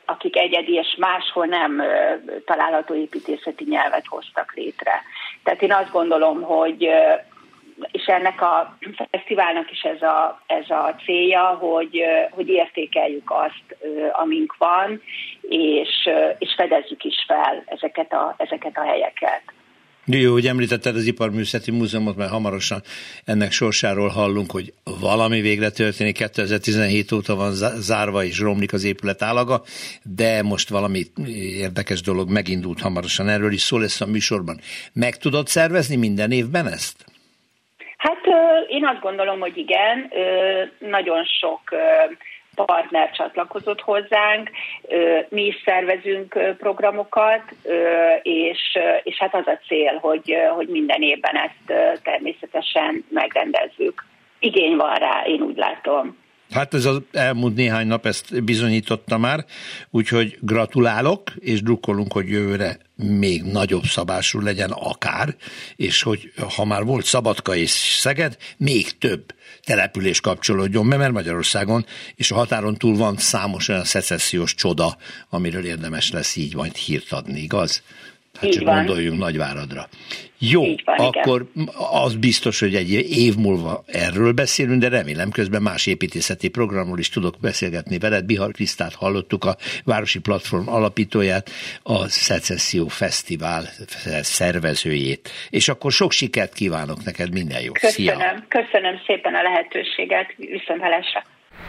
akik egyedi és máshol nem található építészeti nyelvet hoztak létre. Tehát én azt gondolom, hogy és ennek a fesztiválnak is ez a, ez a célja, hogy, hogy értékeljük azt, amink van, és, és fedezzük is fel ezeket a, ezeket a helyeket. Jó, hogy említetted az Iparművészeti Múzeumot, mert hamarosan ennek sorsáról hallunk, hogy valami végre történik. kétezer-tizenhét óta van zárva és romlik az épület állaga, de most valami érdekes dolog megindult hamarosan. Erről is szó lesz a műsorban. Meg tudod szervezni minden évben ezt? Hát én azt gondolom, hogy igen. Nagyon sok partner csatlakozott hozzánk, mi is szervezünk programokat, és, és hát az a cél, hogy, hogy minden évben ezt természetesen megrendezzük. Igény van rá, én úgy látom. Hát ez az elmúlt néhány nap ezt bizonyította már, úgyhogy gratulálok, és drukkolunk, hogy jövőre még nagyobb szabású legyen akár, és hogy ha már volt Szabadka és Szeged, még több település kapcsolódjon be, mert Magyarországon és a határon túl van számos olyan szecessziós csoda, amiről érdemes lesz így majd hírt adni, igaz? Hát így csak van. Gondoljunk Nagyváradra. Jó, van, akkor igen. Az biztos, hogy egy év múlva erről beszélünk, de remélem közben más építészeti programról is tudok beszélgetni veled. Bihar Krisztát hallottuk, a Városi Platform alapítóját, a Szecesszió Fesztivál szervezőjét. És akkor sok sikert kívánok neked, minden jót. Köszönöm, Szia. Köszönöm szépen a lehetőséget, viszonthallásra.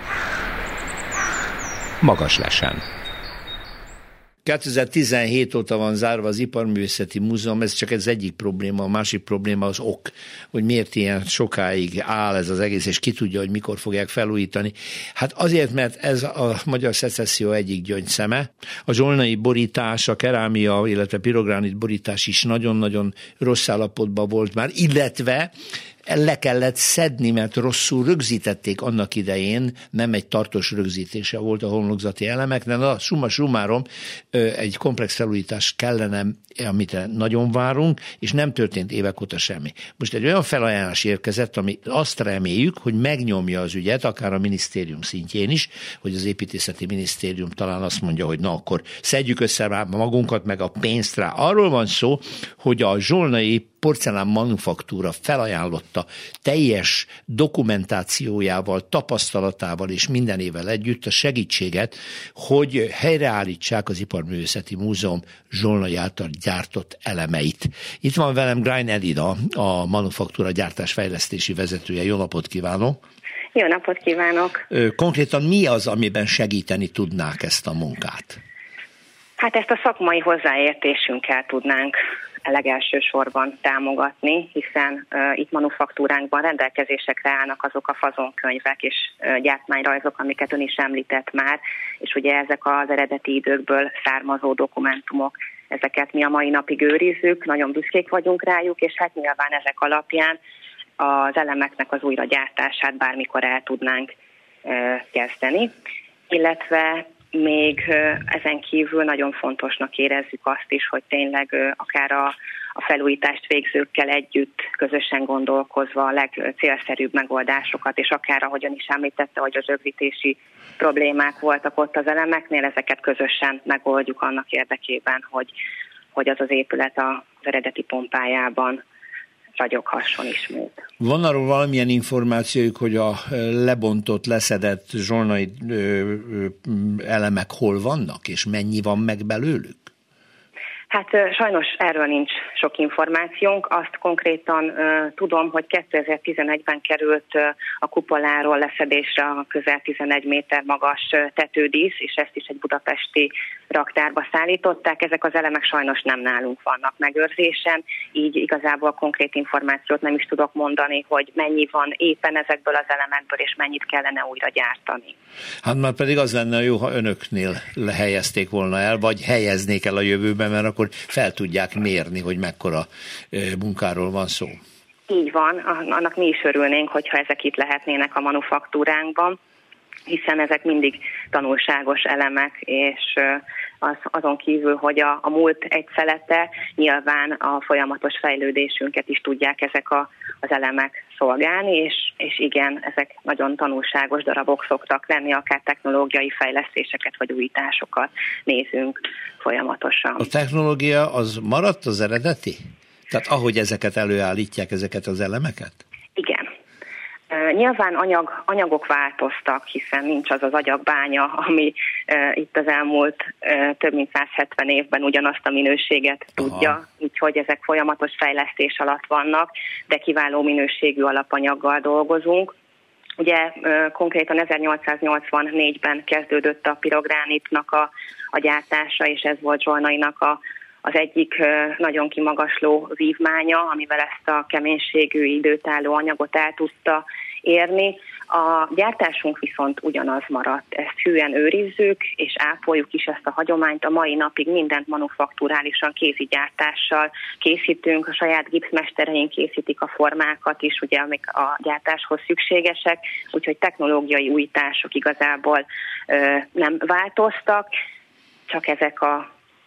Magas lesen. kétezer-tizenhét óta van zárva az Iparművészeti Múzeum, ez csak az egyik probléma, a másik probléma az ok, hogy miért ilyen sokáig áll ez az egész, és ki tudja, hogy mikor fogják felújítani. Hát azért, mert ez a magyar szecesszió egyik gyöngyszeme. A zsolnai borítás, a kerámia, illetve pirogránit borítás is nagyon-nagyon rossz állapotban volt már, illetve le kellett szedni, mert rosszul rögzítették annak idején, nem egy tartós rögzítése volt a homlokzati elemeknek, de a summa summarum egy komplex felújítás kellene, amit nagyon várunk, és nem történt évek óta semmi. Most egy olyan felajánlás érkezett, ami azt reméljük, hogy megnyomja az ügyet, akár a minisztérium szintjén is, hogy az építészeti minisztérium talán azt mondja, hogy na akkor szedjük össze magunkat, meg a pénzt rá. Arról van szó, hogy a zsolnai porcelán manufaktúra felajánlotta teljes dokumentációjával, tapasztalatával és mindenével együtt a segítséget, hogy helyreállítsák az Iparművészeti Múzeum zsolnai által gyártott elemeit. Itt van velem Grein Elida, a manufaktúra gyártás fejlesztési vezetője. Jó napot kívánok! Jó napot kívánok! Konkrétan mi az, amiben segíteni tudnák ezt a munkát? Hát ezt a szakmai hozzáértésünkkel tudnánk legelső sorban támogatni, hiszen uh, itt manufaktúránkban rendelkezésekre állnak azok a fazonkönyvek és uh, gyártmányrajzok, amiket ön is említett már, és ugye ezek az eredeti időkből származó dokumentumok, ezeket mi a mai napig őrizzük, nagyon büszkék vagyunk rájuk, és hát nyilván ezek alapján az elemeknek az újragyártását bármikor el tudnánk uh, kezdeni, illetve még ezen kívül nagyon fontosnak érezzük azt is, hogy tényleg akár a, a felújítást végzőkkel együtt közösen gondolkozva a legcélszerűbb megoldásokat, és akár ahogyan is említette, hogy az rögzítési problémák voltak ott az elemeknél, ezeket közösen megoldjuk annak érdekében, hogy, hogy az az épület az eredeti pompájában ragyoghasson ismét. Van arról valamilyen információjuk, hogy a lebontott, leszedett zsolnai elemek hol vannak, és mennyi van meg belőlük? Hát sajnos erről nincs sok információnk. Azt konkrétan uh, tudom, hogy kétezer-tizenegyben került uh, a kupoláról leszedésre a közel tizenegy méter magas uh, tetődísz, és ezt is egy budapesti raktárba szállították. Ezek az elemek sajnos nem nálunk vannak megőrzésen, így igazából konkrét információt nem is tudok mondani, hogy mennyi van éppen ezekből az elemekből, és mennyit kellene újra gyártani. Hát már pedig az lenne jó, ha önöknél lehelyezték volna el, vagy helyeznék el a jövőben, mert akkor fel tudják mérni, hogy mekkora munkáról van szó. Így van, annak mi is örülnénk, hogyha ezek itt lehetnének a manufaktúránkban. hiszen ezek mindig tanulságos elemek, és az, azon kívül, hogy a, a múlt egy szelete, nyilván a folyamatos fejlődésünket is tudják ezek a, az elemek szolgálni, és, és igen, ezek nagyon tanulságos darabok szoktak lenni, akár technológiai fejlesztéseket vagy újításokat nézünk folyamatosan. A technológia az maradt az eredeti? Tehát ahogy ezeket előállítják, ezeket az elemeket? Igen. Uh, nyilván anyag, anyagok változtak, hiszen nincs az az agyagbánya, ami uh, itt az elmúlt uh, több mint száz hetven évben ugyanazt a minőséget tudja, Aha. úgyhogy ezek folyamatos fejlesztés alatt vannak, de kiváló minőségű alapanyaggal dolgozunk. Ugye uh, konkrétan ezernyolcszáznyolcvannégyben kezdődött a pirogránitnak a, a gyártása, és ez volt Zsolnainak a az egyik nagyon kimagasló vívmánya, amivel ezt a keménységű, időtálló anyagot el tudta érni. A gyártásunk viszont ugyanaz maradt. Ezt hűen őrizzük, és ápoljuk is ezt a hagyományt. A mai napig mindent manufakturálisan, kézi gyártással készítünk. A saját gipszmestereink készítik a formákat is, ugye, amik a gyártáshoz szükségesek, úgyhogy technológiai újítások igazából ö, nem változtak, csak ezek a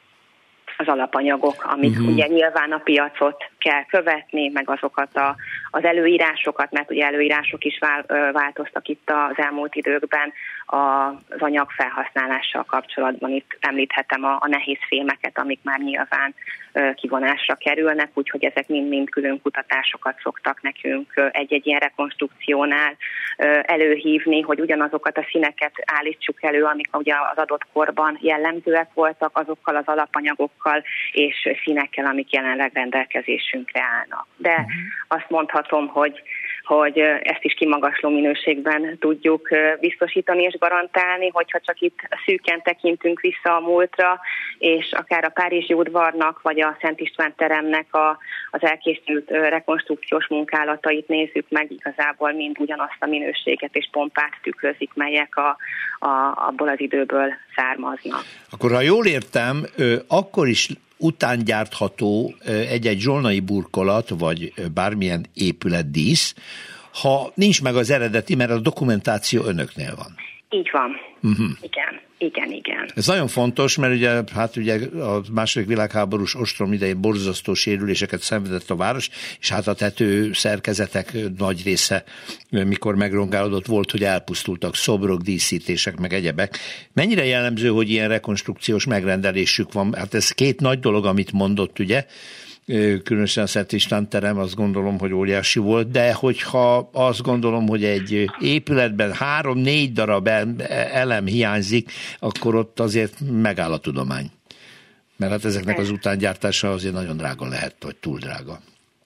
az alapanyagok, amik uh-huh. ugye nyilván a piacot kell követni, meg azokat a, az előírásokat, mert ugye előírások is vál, változtak itt az elmúlt időkben az anyag felhasználással kapcsolatban. Itt említhetem a, a nehéz fémeket, amik már nyilván kivonásra kerülnek, úgyhogy ezek mind-mind külön kutatásokat szoktak nekünk egy-egy ilyen rekonstrukciónál előhívni, hogy ugyanazokat a színeket állítsuk elő, amik ugye az adott korban jellemzőek voltak, azokkal az alapanyagokkal és színekkel, amik jelenleg rendelkezésünkre állnak. De uh-huh. azt mondhatom, hogy hogy ezt is kimagasló minőségben tudjuk biztosítani és garantálni, hogyha csak itt szűken tekintünk vissza a múltra, és akár a Párizsi udvarnak, vagy a Szent István teremnek a, az elkészült rekonstrukciós munkálatait nézzük meg, igazából mind ugyanazt a minőséget és pompát tükrözik, melyek a, a, abból az időből származnak. Akkor, ha jól értem, akkor is után gyártható egy-egy zsolnai burkolat, vagy bármilyen épületdísz, ha nincs meg az eredeti, mert a dokumentáció önöknél van. Így van. Uh-huh. Igen, igen, igen. Ez nagyon fontos, mert ugye, hát ugye a második világháborús ostrom idején borzasztó sérüléseket szenvedett a város, és hát a tető szerkezetek nagy része, mikor megrongálódott, volt, hogy elpusztultak szobrok, díszítések, meg egyebek. Mennyire jellemző, hogy ilyen rekonstrukciós megrendelésük van? Hát ez két nagy dolog, amit mondott, ugye? Különösen a Szent István terem, azt gondolom, hogy óriási volt, de hogyha azt gondolom, hogy egy épületben három-négy darab elem hiányzik, akkor ott azért megáll a tudomány. Mert hát ezeknek az utángyártása azért nagyon drága lehet, vagy túl drága.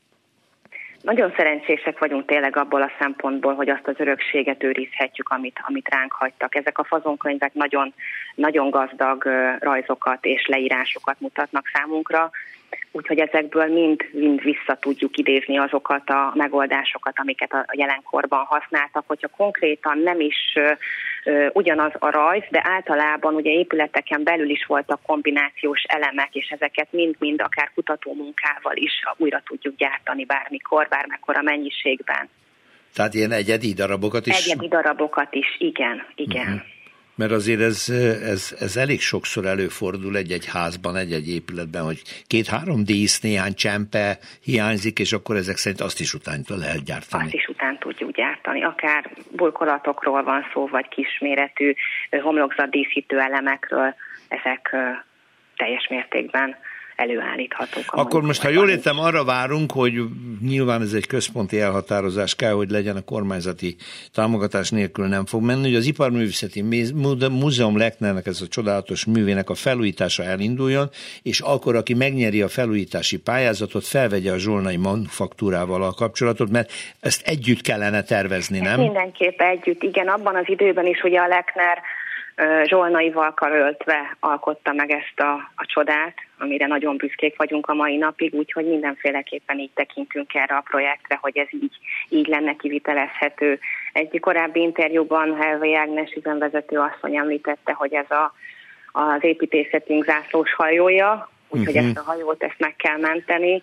Nagyon szerencsések vagyunk tényleg abból a szempontból, hogy azt az örökséget őrizhetjük, amit, amit ránk hagytak. Ezek a fazonkönyvek nagyon, nagyon gazdag rajzokat és leírásokat mutatnak számunkra, úgyhogy ezekből mind, mind vissza tudjuk idézni azokat a megoldásokat, amiket a jelenkorban használtak, hogyha konkrétan nem is uh, ugyanaz a rajz, de általában ugye épületeken belül is voltak kombinációs elemek, és ezeket mind-mind akár kutatómunkával is újra tudjuk gyártani bármikor, bármekkora mennyiségben. Tehát ilyen egyedi darabokat is? Egyedi darabokat is, igen, igen. Uh-huh. Mert azért ez, ez, ez elég sokszor előfordul egy-egy házban, egy-egy épületben, hogy két-három dísz, néhány csempe hiányzik, és akkor ezek szerint azt is után lehet gyártani. Azt is után tudjuk gyártani. Akár burkolatokról van szó, vagy kisméretű homlokzatdíszítő elemekről, ezek teljes mértékben előállíthatók. Akkor most, ha jól értem, arra várunk, hogy nyilván ez egy központi elhatározás kell, hogy legyen, a kormányzati támogatás nélkül nem fog menni, hogy az Iparművészeti Múzeum Lechnernek, ez a csodálatos művének a felújítása elinduljon, és akkor, aki megnyeri a felújítási pályázatot, felvegye a zsolnai manufaktúrával a kapcsolatot, mert ezt együtt kellene tervezni, nem? Mindenképp együtt, igen, abban az időben is, hogy a Lechner zsolnaival karöltve alkotta meg ezt a, a csodát, amire nagyon büszkék vagyunk a mai napig, úgyhogy mindenféleképpen így tekintünk erre a projektre, hogy ez így, így lenne kivitelezhető. Egy korábbi interjúban Helvei Ágnes üzemvezető asszony említette, hogy ez a, az építészetünk zászlós hajója, úgyhogy uh-huh. ezt a hajót ezt meg kell menteni,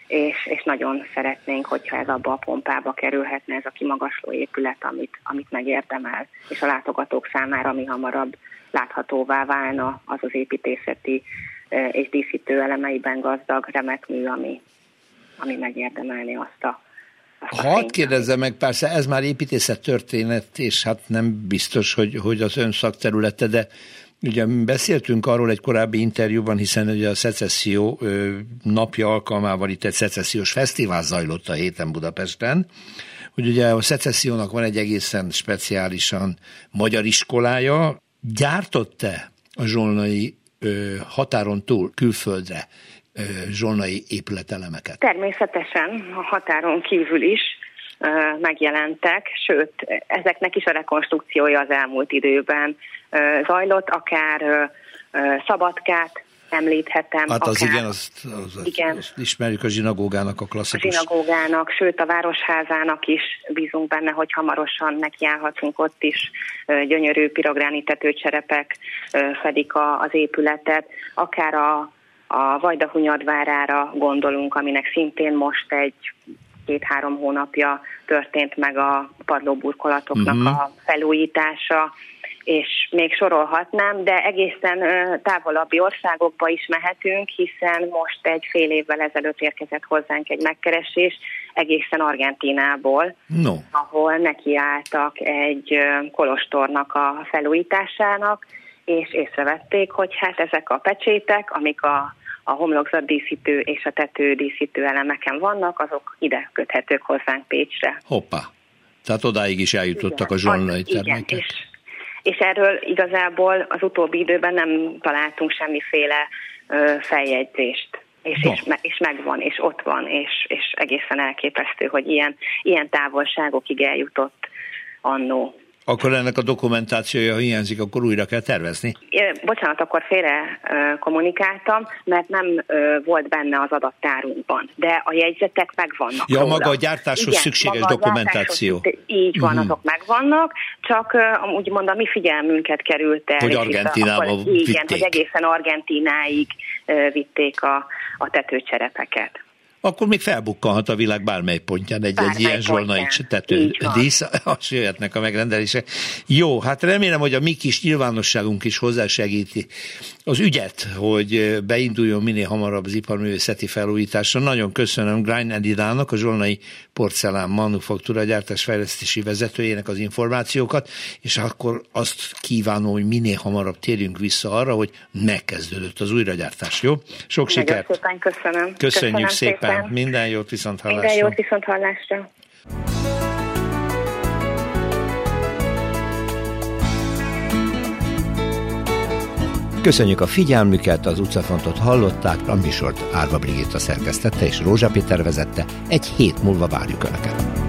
és, és nagyon szeretnénk, hogyha ez abba a pompába kerülhetne, ez a kimagasló épület, amit, amit megérdemel, és a látogatók számára mi hamarabb láthatóvá válna az az építészeti és díszítő elemeiben gazdag remek mű, ami, ami megérdemelni azt a Hadd kérdezzem meg, persze ez már építészet történet, és hát nem biztos, hogy, hogy az ön szakterülete, de ugye beszéltünk arról egy korábbi interjúban, hiszen ugye a szecesszió napja alkalmával itt egy szecessziós fesztivál zajlott a héten Budapesten, hogy ugye a szecessziónak van egy egészen speciálisan magyar iskolája. Gyártott-e a zsolnai határon túl, külföldre zsolnai épületelemeket? Természetesen a határon kívül is megjelentek, sőt, ezeknek is a rekonstrukciója az elmúlt időben zajlott, akár Szabadkát említhetem. Hát az akár, igen, azt, az, igen, azt ismerjük a zsinagógának a klasszikus. A zsinagógának, sőt a Városházának is bízunk benne, hogy hamarosan nekiállhatunk, ott is gyönyörű pirográni tetőcserepek fedik a, az épületet, akár a, a Vajdahunyadvárára gondolunk, aminek szintén most egy két-három hónapja történt meg a padlóburkolatoknak uh-huh. a felújítása, és még sorolhatnám, de egészen távolabbi országokba is mehetünk, hiszen most egy fél évvel ezelőtt érkezett hozzánk egy megkeresés egészen Argentínából, no. ahol nekiálltak egy kolostornak a felújításának, és észrevették, hogy hát ezek a pecsétek, amik a a homlokzatdíszítő és a tetődíszítő elemeken vannak, azok ide köthetők hozzánk Pécsre. Hoppá! Tehát odáig is eljutottak igen, a zsolnai termékek. Igen, és, és erről igazából az utóbbi időben nem találtunk semmiféle ö, feljegyzést. És, no. és, me, és megvan, és ott van, és, és egészen elképesztő, hogy ilyen, ilyen távolságokig eljutott annó. Akkor ennek a dokumentációja, ha hiányzik, akkor újra kell tervezni? Bocsánat, akkor félre kommunikáltam, mert nem volt benne az adattárunkban, de a jegyzetek megvannak. Ja, róla. Maga a gyártáshoz igen, szükséges dokumentáció. Gyártáshoz, így van, uh-huh. azok megvannak, csak úgymond a mi figyelmünket került el. Hogy Argentínába vitték. Igen, hogy egészen Argentínáig vitték a, a tetőcserepeket. Akkor még felbukkanhat a világ bármely pontján egy, egy ilyen zsolnai tetődísz, azt jöhetnek a megrendelése. Jó, hát remélem, hogy a mi kis nyilvánosságunk is hozzásegíti az ügyet, hogy beinduljon minél hamarabb az iparművészeti felújításra. Nagyon köszönöm Grein Editának, a zsolnai porcelán manufaktúra gyártásfejlesztési vezetőjének az információkat, és akkor azt kívánom, hogy minél hamarabb térjünk vissza arra, hogy megkezdődött az újragyártás. Jó? Sok sikert! Nagyon szépen köszönöm. Köszönjük köszönöm szépen. szépen. Minden jót, viszont hallásra. Minden jót, viszont hallásra. Köszönjük a figyelmüket, az utcafrontot hallották, a műsort Árva Brigitta szerkesztette és Rózsa Péter vezette. Egy hét múlva várjuk Önöket.